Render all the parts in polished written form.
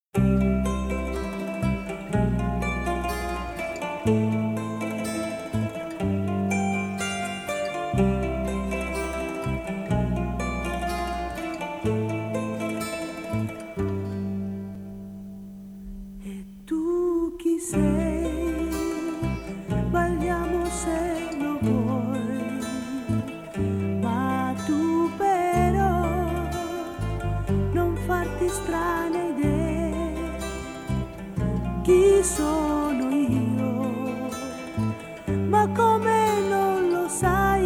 E tu chi sei? Balliamo se lo vuoi, ma tu però non farti strane idee. Chi sono io? Ma come non lo sai?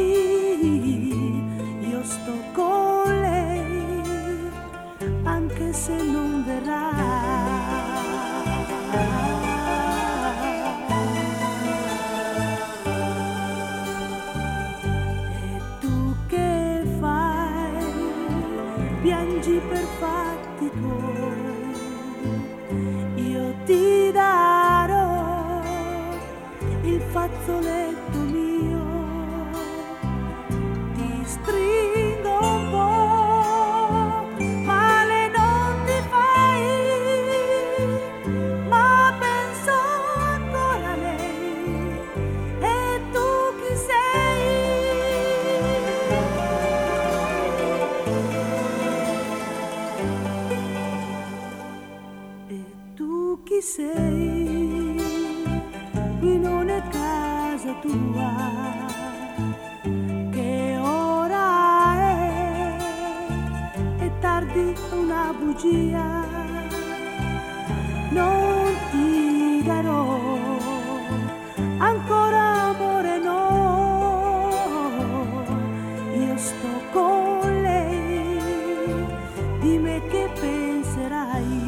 Io sto con lei, anche se non verrà. E tu che fai? Piangi per fatti tuoi. Io ti darò il fazzoletto mio, ti stringo un po', male non ti fai, ma penso ancora a lei. E tu chi sei? E tu chi sei? Qui non è casa tua, che ora è tardi una bugia, non ti darò ancora amore, no, io sto con lei, di me che penserai?